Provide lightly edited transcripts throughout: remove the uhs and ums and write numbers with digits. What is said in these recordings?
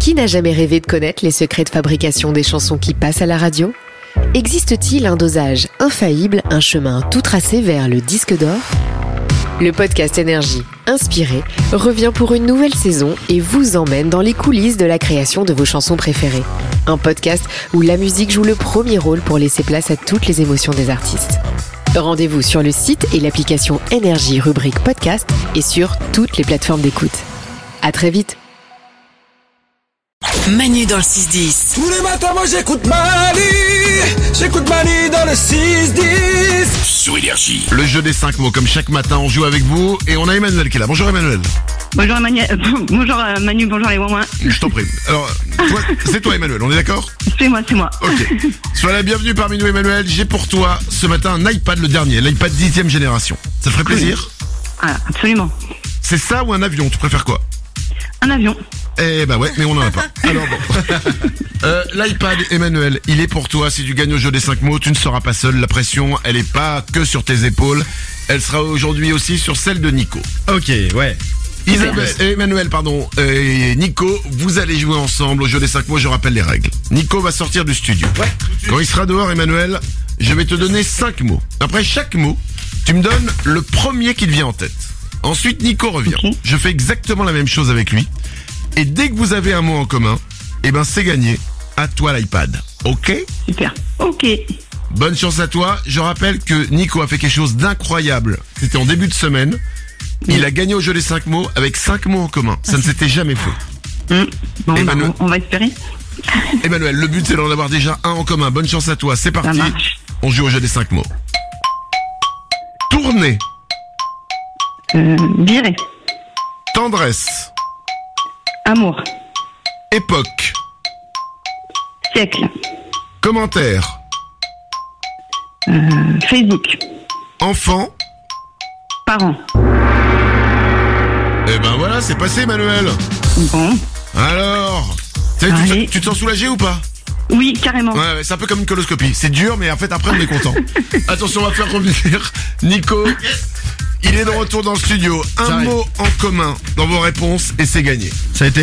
Qui n'a jamais rêvé de connaître les secrets de fabrication des chansons qui passent à la radio ? Existe-t-il un dosage infaillible, un chemin tout tracé vers le disque d'or ? Le podcast Énergie, inspiré, revient pour une nouvelle saison et vous emmène dans les coulisses de la création de vos chansons préférées. Un podcast où la musique joue le premier rôle pour laisser place à toutes les émotions des artistes. Rendez-vous sur le site et l'application Énergie rubrique podcast et sur toutes les plateformes d'écoute. À très vite. Manu dans le 6-10. Tous les matins, moi j'écoute Manu dans le 6-10. Sur Énergie. Le jeu des 5 mots, comme chaque matin, on joue avec vous et on a Emmanuel qui est là. Bonjour Emmanuel. Bonjour Manu, bonjour les ouin. Je t'en prie. Alors, c'est toi Emmanuel, on est d'accord ? C'est moi. Ok. Sois la bienvenue parmi nous Emmanuel. J'ai pour toi ce matin un iPad, le dernier, l'iPad 10e génération. Ça te ferait plaisir ? Ah, absolument. C'est ça ou un avion ? Tu préfères quoi ? Un avion. Eh ben ouais, mais on en a pas. Alors bon. L'iPad, Emmanuel, il est pour toi. Si tu gagnes au jeu des 5 mots, tu ne seras pas seul. La pression, elle est pas que sur tes épaules. Elle sera aujourd'hui aussi sur celle de Nico. Ok, ouais. Emmanuel, et Nico, vous allez jouer ensemble au jeu des 5 mots. Je rappelle les règles. Nico va sortir du studio. Ouais. Quand il sera dehors, Emmanuel, je vais te donner 5 mots. Après chaque mot, tu me donnes le premier qui te vient en tête. Ensuite, Nico revient. Okay. Je fais exactement la même chose avec lui. Et dès que vous avez un mot en commun, c'est gagné. À toi l'iPad. Ok ? Super. Ok. Bonne chance à toi. Je rappelle que Nico a fait quelque chose d'incroyable. C'était en début de semaine. Il a gagné au jeu des 5 mots avec 5 mots en commun. Ça ne s'était jamais fait. Bon, Emmanuel. on va espérer. Emmanuel, le but c'est d'en avoir déjà un en commun. Bonne chance à toi. C'est parti. On joue au jeu des 5 mots. Tourner. Virer. Tendresse. Amour. Époque. Siècle. Commentaire. Facebook. Enfant. Parents. Eh ben voilà, c'est passé Emmanuel. Bon. Alors, Allez. tu te sens soulagé ou pas ? Oui, carrément. Ouais, c'est un peu comme une coloscopie. C'est dur, mais en fait après on est content. Attention, on va faire revenir Nico. Il est de retour dans le studio. Un mot en commun dans vos réponses et c'est gagné. Ça a été ?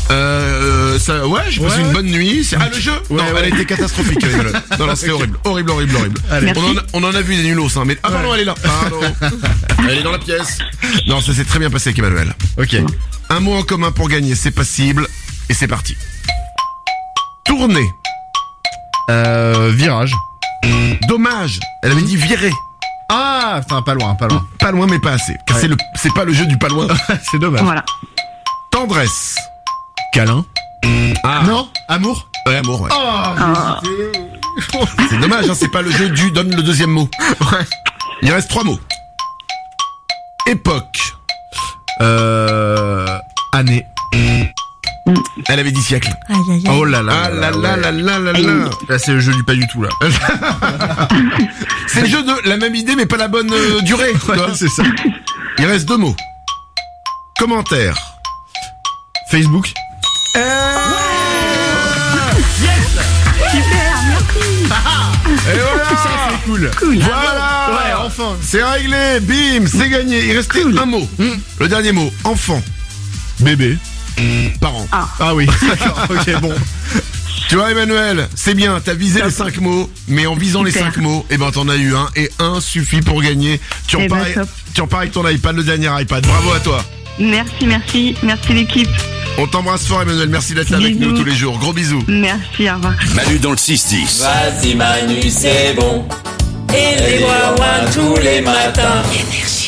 J'ai passé une bonne nuit. Le jeu ? Non, elle a été catastrophique. Non, c'était horrible. Horrible. Allez. On en a vu des nulos, hein, mais... Ah pardon, elle est là. Pardon. Elle est dans la pièce. Non, ça s'est très bien passé avec Emmanuel. Ok. Un mot en commun pour gagner, c'est possible. Et c'est parti. Tourner. Virage. Dommage. Elle avait dit virer. Ah, putain, pas loin. Pas loin, mais pas assez. Car c'est pas le jeu du pas loin. C'est dommage. Voilà. Tendresse. Câlin. Ah. Non. Amour. Ouais, amour, ouais. Oh, C'est dommage, hein, c'est pas le jeu du donne le deuxième mot. Ouais. Il reste 3 mots. Époque. Année. Elle avait dit siècle. Oh là là. Ah là là là là là là. Là, c'est le jeu du pas du tout, là. C'est le jeu de la même idée, mais pas la bonne durée. tu vois. C'est ça. Il reste 2 mots. Commentaire. Facebook. Super, merci. Et voilà. Ça, c'est cool. Voilà. Ouais, enfin. C'est réglé. Bim, c'est gagné. Il restait un mot. Le dernier mot. Enfant. Bébé. Parents. Ah oui. D'accord. Ok, bon. Tu vois Emmanuel, c'est bien, t'as visé les 5 mots, mais en visant les 5 mots, t'en as eu un, et un suffit pour gagner. Tu repars avec ton iPad, le dernier iPad. Bravo à toi. Merci l'équipe. On t'embrasse fort Emmanuel, merci d'être là avec nous tous les jours. Gros bisous. Merci, au revoir. Manu dans le 6-10. Vas-y Manu, c'est bon. Et les ouin tous les matins.